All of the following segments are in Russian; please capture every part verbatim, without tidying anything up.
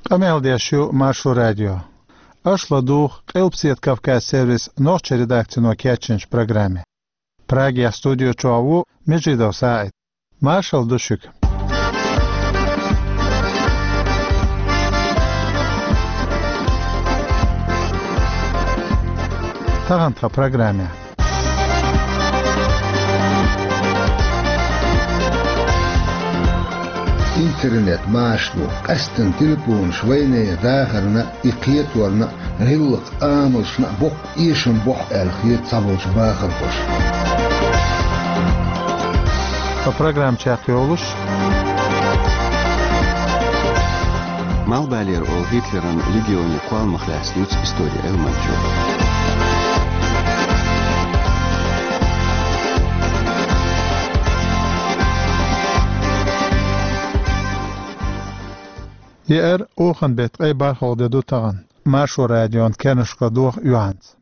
Amel Diashu Marshu Radio. Ашла дух Элпсиет Кавказ сервис ночь редакционного кетченч программе. Праги студио Чуаву Меджидов сайт. Маршал Душик. Тагантха программе. интернет машну кастен телефон швейне дахарна икиетворна риллق амылшна бок ишен бок элхиет сабылш бахарбош. По программе чакиолуш. Малбалер ол Гитлерен легионе квал махляснюц история элманчу. يأر أوخن بيت أي بارخو دو تغن مارشو راديون كرنشقا دوخ يوانز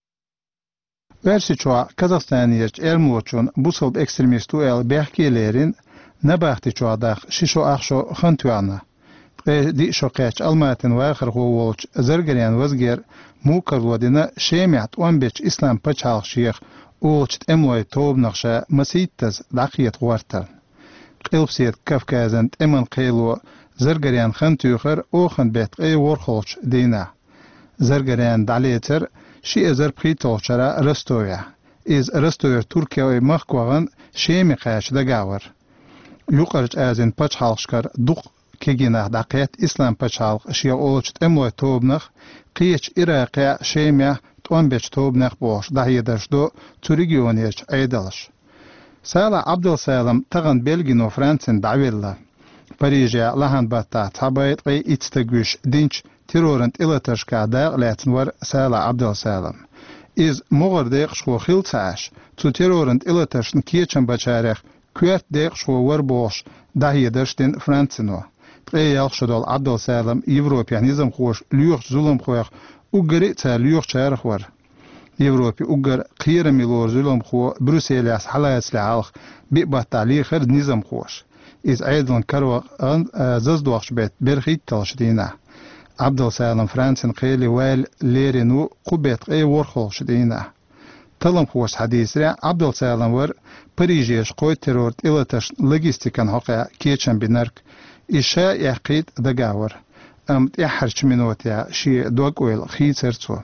Versi Kazakhstaniyech elmochun busolb ekstremistu el behkilerin nabaxti çoadaq şişo axşo xantuana e di şoqach almatin va axir qovolch zergerian vazger mukarwadina şemiat on beş islam paçalq şeyx ocht emoy tob naqsha masitaz daqiyat wartal qilbsiyat kafkazan eman qeylo zergerian xantuxar oxan bet ey worxolch dina zergerian dalieter شی ازر پریتو چرا رستویا از رستویا ترکیه و مخواهن شیمی قیش دگاور یوکرج از این پچ حالشکر دوخ کگینه دقیت اسلام پچ حالق شیا اولچت اموی توبنخ قیچ ایراقی شیمی تون بیچ توبنخ باش دهیدش دو تورگیونیچ ایدالش سالا عبدالسالم تغن بلگین و فرانسین دعویلا پریجیا لحن باتا تابایت قی ایتستگوش دینچ تيرورنت إلى تشكا داغ لاتنور سالة عبد السلام إز مغر ديق شخو خيلتاش تو تيرورنت إلى تشن كيتشن بچاريخ كويرت ديق شخو وربوش داهي دشتين فرانسينو تغي يالخ دول عبد السلام يوروبيا نظام خوش ليوخ ظلم خوخ وغري تا ليوخ چارخ ور يوروبي وغر قير ميلور ظلم خو بروسيلياس حلايس لعالخ بيبات تعليق خرد نظام خوش إز عيدلن كروغ ززدوخش بيت برخيت تلشدينه عبد السلام فرانسن قيلي وال ليرينو قبيت اي ورخول شدينا طلم خوش حديث رع عبد السلام ور بريجيش قوي تيرور إلتش لوجيستيكان حقا كيتشن بنرك إشاء يحقيد دقاور أم تيحرش منوتيا شي دوك ويل خيسرتو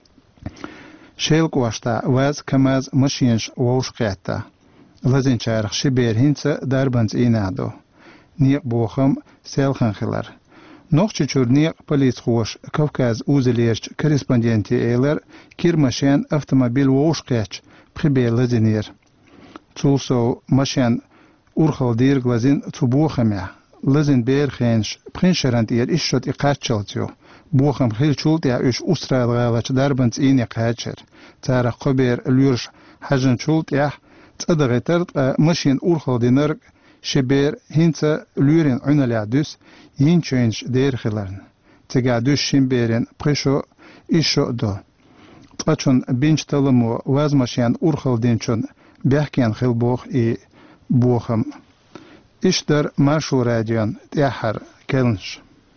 شيلك واشتا واز كماز مشينش ووش قياتا لازين شارخ شبير هنسا داربانز إينادو نيق بوخم سيلخن خلر نوخچ چورنیق پلیس خوش کافکاز اوزلیرچ کریسپاندنتی ایلر کیرماشین автомобиль ووشقچ پخبیل زنیر چولسو ماشین اورخال دیر گلازین تو بوخمه لزن بیر خینش پرینشرند ایر ایشت اقاچلتیو بوخم خیل چولت یا اش استرال غالچ دربنت این قاچر تار قبیر لورش حجن چولت یا تصدقتر ماشین اورخال دینر شبير هنسا لورين عنالعدوس ينشينش دير خلارن تقعدوش شمبيرين بريشو إيشو دو تقاتشون بينش تلمو وازماشيان أورخل دينشون بيحكيان خلبوخ إي بوخم إشدر مارشو راديون تيحر كلنش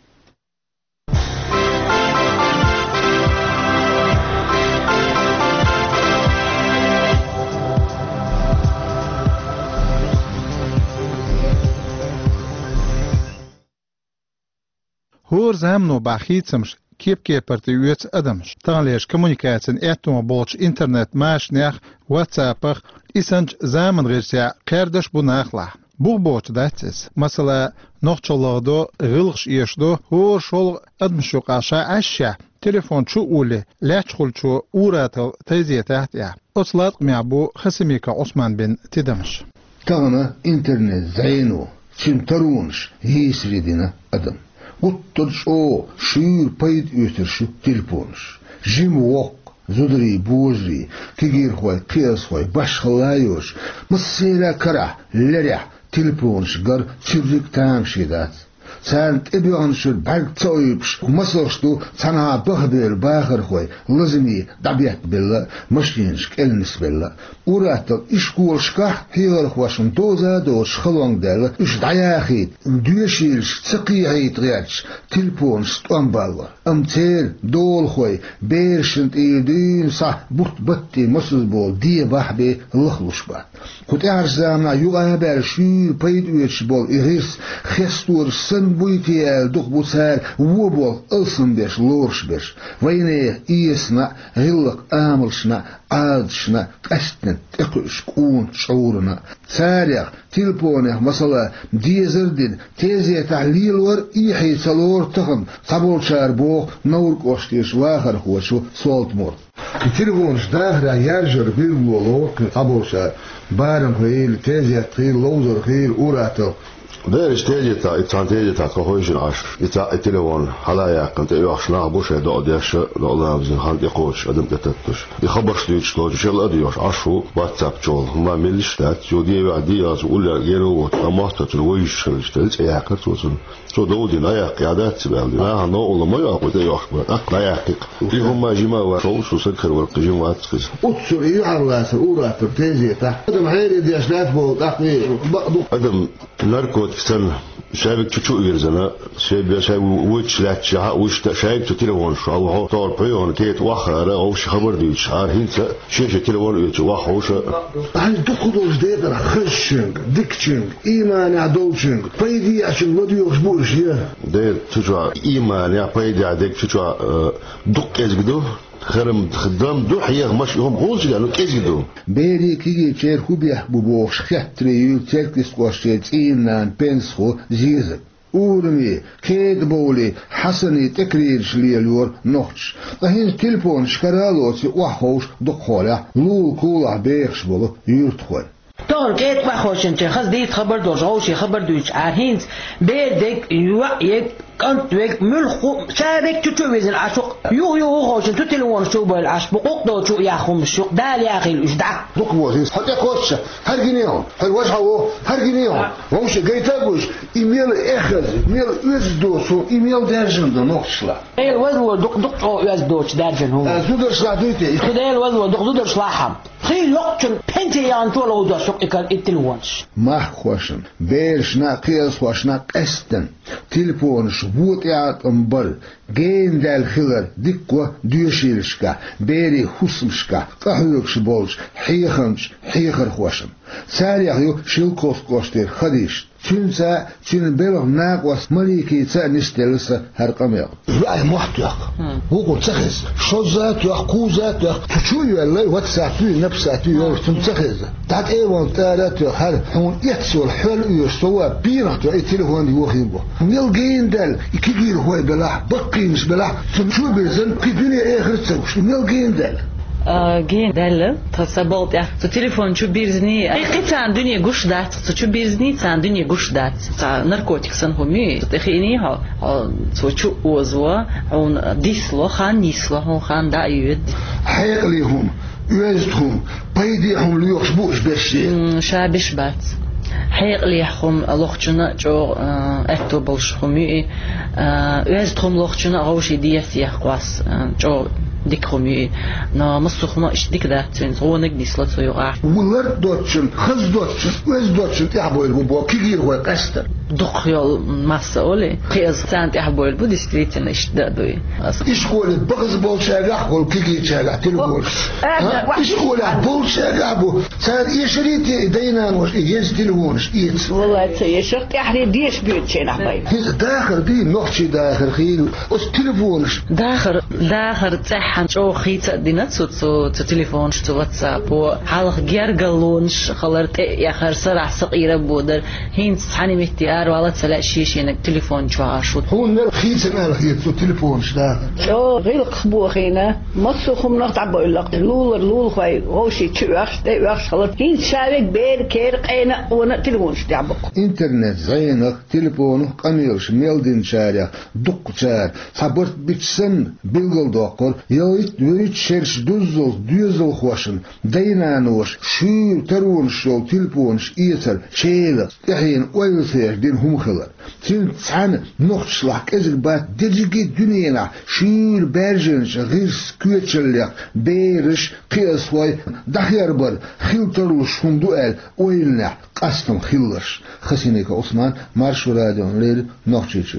هور زمنو باخيتسمش كيف كيبرت يوتس ادمش تغليش كومونيكاتسن اتوم بولش انترنت ماش نيخ واتسابخ اسنج زمن غيرسيا قردش بو ناخلا بو بوچ داتس مثلا نوخچولغدو غلغش يشدو هور شول ادمشو قاشا اشيا تليفون شو اولي لاچخول شو اوراتل تيزي تحت يا اصلات ميابو خسميكا عثمان بن تدمش تغنى انترنت زينو شمترونش هيسريدنا ادم Уттырш о, шир пайд өтерші телефонш. Жим оқ, зудри, божри, кегир хой, қиас хой, башқалайош. Мысыра кара, ләря, телефонш гар чүрзік таң шедат. سانت ابيان شو بعد تويبش ومسوشتو سنها بخبير باخر خوي لازمي دبيت بالله مشينش كلنس بالله وراتل إشكول شكح هيغر خواشن دوزا دوش خلوان دل إش دعياخيت دوشيلش تسقيعيت غيرش تلفونش تنبالله أمتير دول خوي بيرشنت إيدين صح بوت بطي مسوز بول دي بحبي لخلوش با كنت أعرزامنا يوغا بارشير بيد ويتش بول إغيس خستور سن بويتيال دوخ بوسار وبول ألسن بيش لورش بيش وينيه إيسنا غلق آملشنا عادشنا قستن تقش كون شعورنا ساريخ تلفونه مثلا ديزردين تيزي تحليل ور إيحي سلور تخن صبول شار بوخ نور قوشتيش واخر خوشو سولت مور التلفونش داخل يرجر بالولو صبول شار بارم خيل تيزي تخيل لوزر خيل أوراتو ديرش تيجي تا إتان تيجي تا كهويشن عش إتا التليفون حلا يعقن تيوش نابوش يدو ديش دو الله بزين خان يقوش أدم تتتش يخبرش ديش توج شل أديوش عشو واتساب جول ما ملش تات يودي وعدي ياز ولا غيره وما تتلويش شلشتلت يعقن توصل شو دودي لا يعق عادات سبالي ما هنو ولا ما يعق وتيوش لا يعقق فيهم ما جما وشو شو سكر والقجم واتكز أتصل يعرف أورات تيجي تا أدم حيري ديش نافبو تقني أدم نركض سن شايفك تشو يرزنا شايف شايف وش لا تشها وش شايف تليفون شو هو طور بيون تيت واخر أو شيء خبر ديش عار هنسا شيء تليفون يتش واخ وش هل تقولوا جديد خشنج دكتشنج إيمان عدولشنج بيدي عشان ودي يخبرش يا ده تجوا إيمان يا بيدي عدك تجوا دق إزقدو خرم خدام دو حياة مش هم غوز يعني كيزيدو بيري كي يشير هو بيحبو بوش خطري تركس قوشيت إيمان بنسخو زيزك أورمي كيد بولي حسني تكرير شليلور نوتش لهين تلفون شكرالوتي وحوش دقولا لول كولا بيخش بولو يرتخوي تور كيت وحوش انت خز ديت خبر دوش غوشي خبر دوش عارهين بيدك يوع يك كنت ويك ملخو شارك تتويز العشق يو يو غوش انتو تلوون شو بالعشق بقوق دو شو ياخم الشوق دال يا اخي الاشدع دوك وزيز حتى كوتش هرجنيهم هالوجهه هرجنيهم ومش جيتابوش ايميل اخذ ايميل يزدوسو ايميل دارجن دو نوكشلا ايه الوزن دوك دوك او يزدوش دارجن هو زودر شلاتيتي خدي الوزن دوك زودر شلاحم خي لوقتن بنتي يانتو لو دو شوق يكال التلوونش ما خوشن بيرش ناقيس واشنا قستن تلفون شبوط يعط امبل جين دال خلر ديكوا ديوشيلشكا بيري حسمشكا قهوكش بولش حيخنش حيخر خوشن ساريخ يو شيلكوس كوشتير خديش تنسى تن بلغ ناقوس مليكي تا نستلسة هرقميق رأي محتوق وقل تخز شو ذات وقو ذات تشو يوالي واتساتو نفساتو يوش تنتخز تاك ايوان تارات هر حون يتسو الحول يوشتوا بيراتو اي تلفون يوخين بو نلقين دال يكيجير هواي بلاح بقيمش بلاح تنشو بيزن كي دنيا اخر تسوش نلقين دال جين دل تصبلت يا تليفون شو بيرزني حقيقة دنيا قش دات شو بيرزني تان دنيا قش دات تا ناركوتيك سنهمي تخيني ها شو وزوا عن ديسلو خان نيسلو هون خان دايود حيق ليهم يوزتهم بيديهم ليخشبوش بشي شابش بات حيق ليهم لوخشنا جو اتو بلشخمي يوزتهم لوخشنا غوشي ديس يخواس جو ديك خمي نا مصخنا إيش ديك ده تنزونك ديسلت سيوقع ولر دوتشن خز دوتشن وز دوتشن تعبوا البو كيغير هو قستر دخيل مسؤولي خيز سانت يحبوا البو ديستريتنا إيش ده دوي إيش قول بغز بول شارع قول كيغير شارع تلقول إيش قول بول شارع بو سان إيش ريتي دينا وش يجز تلقونش إيش والله تيشرت يحري ديش بيت شيء نحبي داخل دي نقشي داخل خيل وش تلفونش داخل داخل تح شو خيت دينات سو سو تليفون شو واتساب وحالق جرجلونش خلرت يا خر سرع صغيرة بودر هين صحني مهتيار ولا تلا شيء إنك تليفون شو عاشود هو نر خيت أنا خيت سو تليفون شدا شو غير خبو خينا مصخم نقطع بقول لك لول لول خوي غوشي شو أخش ده أخش خلرت هين شابك بير كير قينا ونا تليفون شو تعبق إنترنت زينك تليفونه قميرش ميلدين شارع دق شار صبرت بتسن بيلغل دقر يويت يويت شرش دوزل دوزل خوشن دينانوش شو ترون شو تلبونش إيتر شيلة تحين ويلثير den humkhalar. Sen san nochtslak ezig bat dejige dünyana şiir berjens gis küçellek beriş qiyasway dahyarbar xiltaruş hunduel oyunla qastam xillar. Xasineka Osman Marş Radyo'nun nochtçı.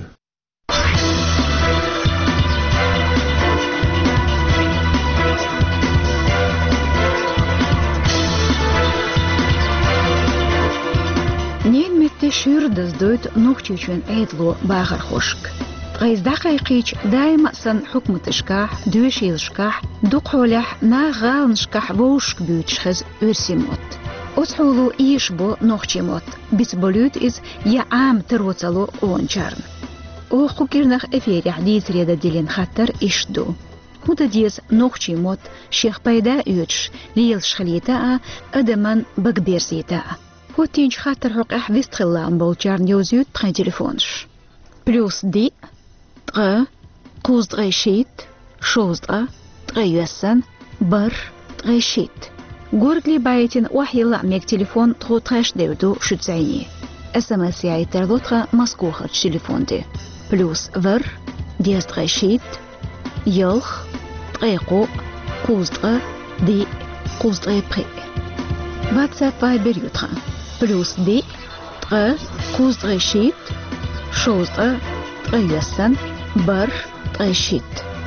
Нельмette шүрдіз дөйт нұқчучын әйдлу бағыр қошк. Ғайздақ айқич дайма сан хүкмітішках, дөшелішках, дұқолях на ғалыншках боушк бүйчхіз өрсимот. Отхулу иш бо нұқчимот, біс болют из я ам тыроцалу ончарн. О хукирнах эферях дейсреда делен хаттар ишду. Худа дез нұқчимот, шех пайда өтш, лиел шхалита а, адаман багберзита а. Хотинч хатар حق أحفظت خلام بولجار يوزيوت تخي تليفونش بلوس دي تغا قوز تغي شيت شوز تغا تغي يوسن بر تغي شيت قورك لي بايتين وحي لعميك تليفون تغو تغيش ديودو شو تزعيني اس ام اس ياي ترغو تغا مسكوخة تليفون دي بلوس فر ديز تغي شيت يلخ تغي قو قوز تغا دي قوز تغي بخي واتساب فايبر يوتغا بلوس دي تغا قوز تغي شيت شوز تغا تغي يسن بر تغي شيت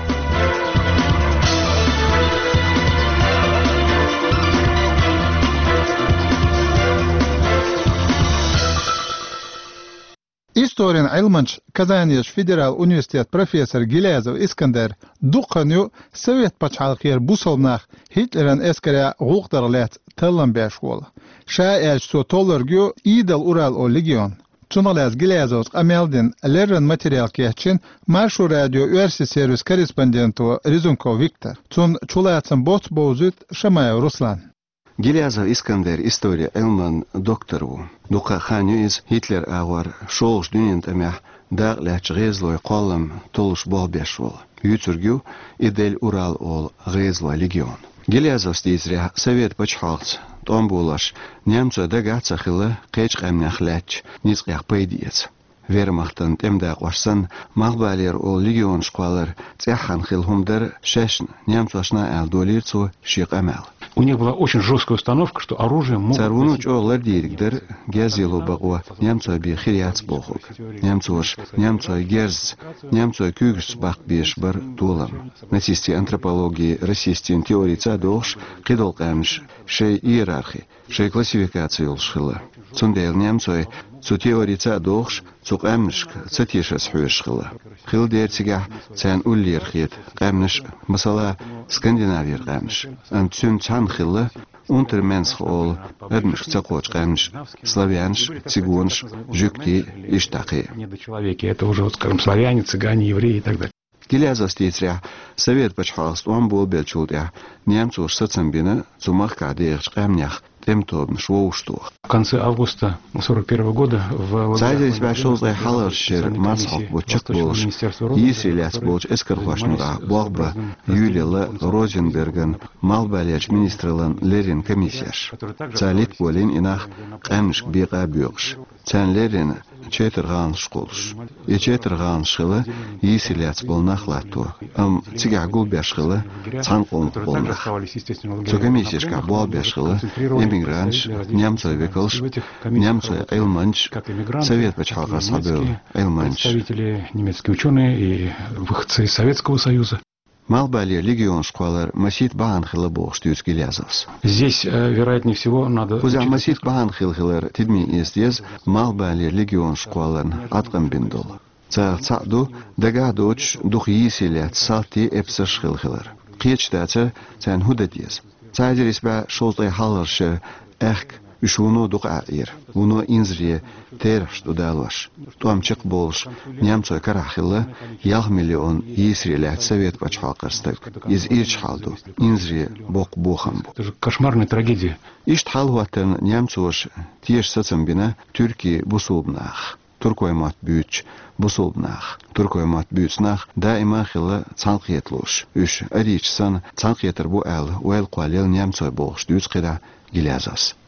Историн Айлманч Казаньяш Федерал университет профессор Гилязов Искандер духаню совет пачалкер бусолнах Хитлерен эскаря гуqdarlat таллан бешвол. Ша эльсо толларгю идал Урал о легион. Чуналаз Гилязов амелдин лерен материал кечин Маршу радио Уэрси сервис корреспонденту Резунков Виктор. Чун чулатсан боц боузут Шамаев Руслан. Гилязов Искандер история Элман доктору. Дука ханю из Хитлер агар шолш дюнент амях да лач гезлой колам толш бол бешвол. Ютургю идель Урал ол гезлой легион. Гилязов стизря совет почхалц. Том булаш немца дагатса хилы кеч камнях лач низгях пейдиец. Вермахтан темда қварсан мағбалер ол легион шқалар цяхан хилхумдер шешн немцашна алдолирцу шиқ амал. У них была очень жесткая установка, что оружие могут... Царвунуч олар директор гязилу багва немца би хириац бохук. Немцуш, немца герз, немца кюгс бах биш бар тулам. Нацисти антропологии, расисти теории цадош, кидол камш, шей иерархи, шей классификации улшхила. Цундел немцой цу теории цадош, цук амшк, цатишас хуешхила. Хил дерцигах цан уллир хит, камш, масала скандинавир камш. Ам цун цан хилла, унтерменсх ол, эдмш цакоч камш, славянш, цигунш, жюкти, иштахи. Недочеловеки, это уже, вот, скажем, славяне, цыгане, евреи и так далее. Гилязов стейцря, совет почхалст, он был белчулдя, немцуш сацамбина, цумах кадех камнях, темтом швоуштух. В конце августа сорок первого года в Цайдерис башолзай халаршер масхок бучак болш, Есиляц болш эскархвашнуга, Богба, Юлила, Розенберген, Малбаляч министрлан Лерин комиссияш. Цалит болин инах камшк бега бюкш. Цан Лерин четырган школш. И четырган шкылы Есиляц бол нахлату. Ам цигах гул бяшкылы цанкон болнах. Цу комиссияшка бол бяшкылы иммигрант, немцы векалш, немцы эйлманч, совет почхалка сабил эйлманч. Представители немецкие ученые и выходцы из Советского Союза. Малбали легион школар масит баан хилабох штюц Гилязовс. Здесь, вероятнее всего, надо... Кузя масит баан хилхилар тидми издез Малбали легион школан аткам биндол. Ца цаду дагадоч дух есилят салти эпсаш хилхилар. Қиечтаца цан худадез. Цайдерис ба шолтай халаршы эхк Ушуну дуqa'ir, уну инзрие терш дудалваш. Туамчик болш, немцой карахилла, ялх миллион есрилят совет пачхалкарстык. Из ирчхалду, инзрие бок бухам. Это же кошмарная трагедия. Ишт халватен немцуш тиеш сацамбина Türkiye бусулбнах. Туркоймат бүйч бусулбнах. Туркоймат бүйцнах даима хилла цанқиетлуш. Үш аричсан цанқиетер бу әл, уэл қуалел немцой болш дүйц қида Гилязас.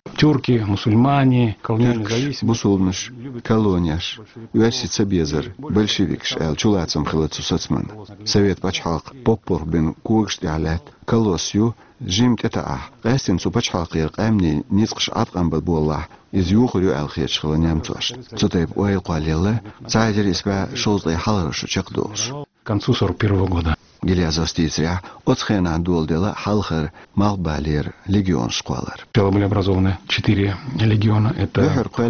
Тюрки, мусульмане, колониальные зависимости. Бусулныш, колонияш, версица безер, большевикш, эл чулацам хилацу соцман. Совет пачхалк, поппор бен кугшти алят, колосью, жимт это ах. Гастин цу пачхалк ерк амни низкш атган бадбуллах. Из юхурю эл хеч хиланям цуаш. Цутайб уайл куалилла, цайдер испа шоузлай халарашу чакдолш. К концу сорок первого года. Гилязов стицря, отсхена дуалдела халхар, малбалер, легион школар. Сначала были образованы четыре легиона. Это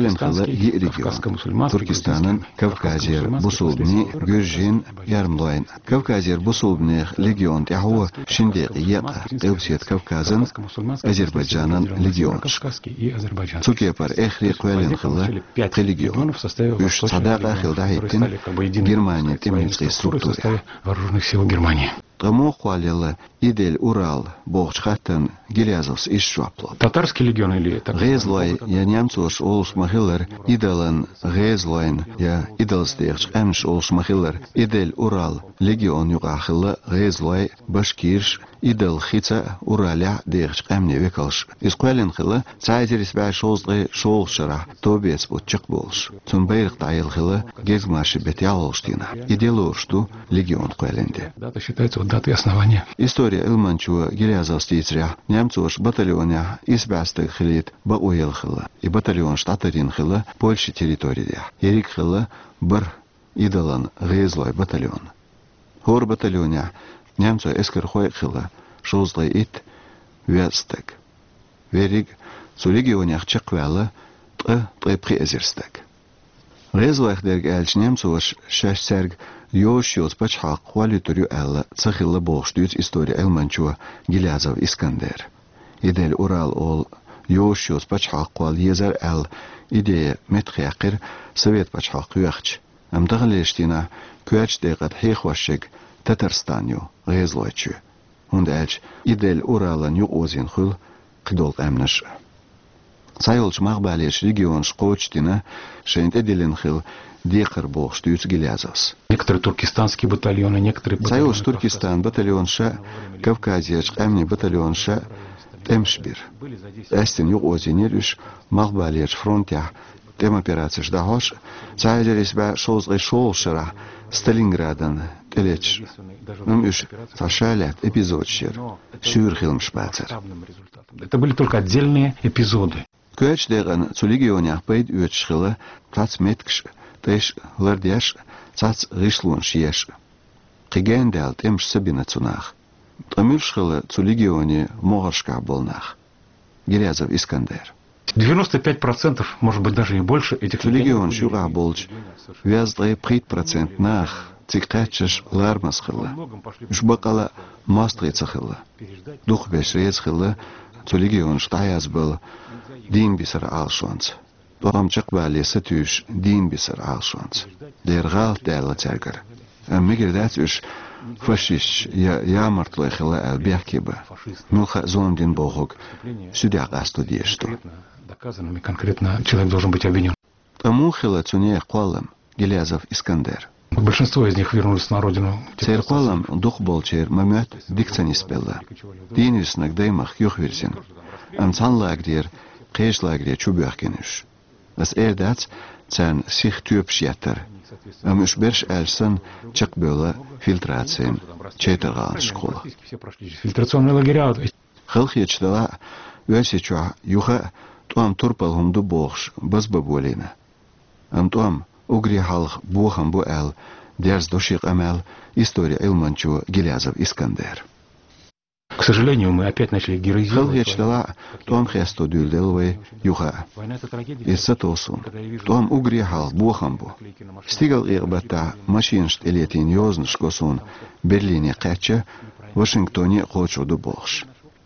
регион. Туркестанан, Кавказер, Бусулбни, Гюржин, Ярмлайн. Кавказер, Бусулбни, легион тяхуа, Шиндек, Яка, Эвсет Кавказан, Азербайджанан, легион. Цукепар, Эхри, Куэлен, Хилла, легион. Уж Цадака, Хилдахитин, Германия, темницкой структуре. Вооруженных сил Германии. Тому хвалила Идель Урал, Богчхаттен, Гилязовс из Шваплот. Татарский легион или... Гезлой, я немцош олс махиллер, Иделен, Гезлойн, я Иделстехч, Эмш олс махиллер, Идель Урал, легион югахилла, Гезлой, Башкирш, Идел Хица, Ураля, Дехч, Эмне векалш. Искуэлен хилла, Цайзерис бай шолзгы шолшара, Тобец бут чакболш. Цун бейрх тайл хилла, Гезгмаши бетялолштина. Иделошту, легион куэленде. Дата считается вот датой основания. История Илманчуа Гилязов стицря, немцош батальоня избастык хилит бауел хилла, и батальон штатарин хилла Польши территория. Ерик хилла бар Идалан Гезлой батальон. Хор батальоня немцо эскер хой хилла, шозлай ит вестек. Верик цу легионях чаквела т т презерстек. Гезлойх дерг элч немцош шашсерг Йошиос пачхак хвалитурю элла цахилла богштуц история Элманчуа Гилязов Искандер. Идель Урал ол Йошиос пачхак хвал езер эл идея метхякир совет пачхак юахч. Амдагалештина куач дегат хейхвашек Татарстаню Гезлойчу. Und элч Идель Уралан ю озин хул қидол амнаш. Сайолч мағбалеш регион шқочтина шейнт эделен хил Декар богштуц Гилязовс. Некоторые туркестанские батальоны, некоторые батальоны. Союз Туркестан, батальон Ша, Кавказиеш, Эмни батальон Ша, Темшбир. Эстин юг озинерюш, Махбалеш фронтя, тем операция ждахош, Цайдерис ба шозгай шолшара, Сталинградан, Телеч. Нам уж сашалят эпизод шер, Шюрхилм шпацер. Это были только отдельные эпизоды. Куэч деган цу легионях пейд уечхила, тац меткш, Тэш лардяш, цац ришлун шьеш. Кигендал темш сабина цунах. Тамиршхала цу легионе могаршка болнах. Гилязов Искандер. девяносто пять процентов, может быть даже и больше этих легион шуга болч. Вяздрей прит процент нах. Цикачеш лармасхала. Жбакала мастрицахала. Дух бешрецхала. Цу легион штаяз был. Дин бисар алшонц. Waarom chakbali satush din bisar alshans. Der gal tela terger. En migr dat us fashish ya yamartle khla al biakiba. Нуха зон дин богок. Сюда астудиешто. Доказанными конкретно человек должен быть обвинен. Тому хила цуне квалам Гилязов Искандер. Большинство из них вернулись на родину. Цер квалам дух болчер мамят дикцани спелла. Динис нагдаймах юхвирсин. Амцан лагдер кеш лагдер чубяхкениш. Das Erdats zijn zich tuupsjetter. Am usbersh elsen чакбела фильтрациен чейтаган школа. Фильтрационные лагеря. Хелхечдала уасича юха туам турпал хумду бохш базбаболина. Ам туам угри халх бухам бу эл дерз дошик амел история Илманчу Гилязов Искандер. К сожалению, мы опять начали героизировать. Хелхечдала туам хесто дюлделвей юха. Иссатосун. Туам угри хал бухам бу. Стигал ирбата машиншт элетин йозншкосун Берлине кача Вашингтоне хочуду бохш.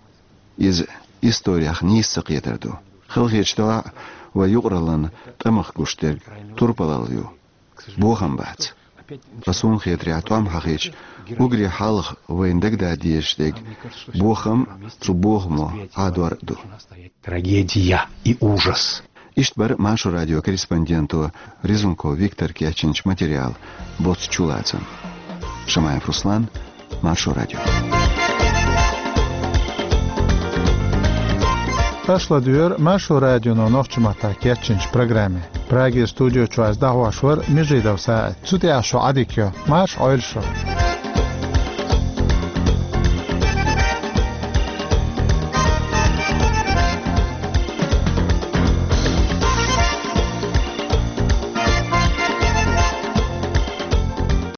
Из историях нисsak yeterdu. Хелхечдала ва югралан тамах гуштер турпалалю. Бухам бац. Пасун хетря туам хахич угри халх вейндегда диештег бухам цу бухмо адварду. Трагедия и ужас. Иштбар машу радиокорреспонденту Резунко Виктор Кячинч материал боц чулацан. Шамаев Руслан, Машу радио. Пошла дюр машу радио на ночмата кетчинч программе. Праги студио чуаз дахвашвар межидав саат. Цути ашо адикё. Маш ойлшо.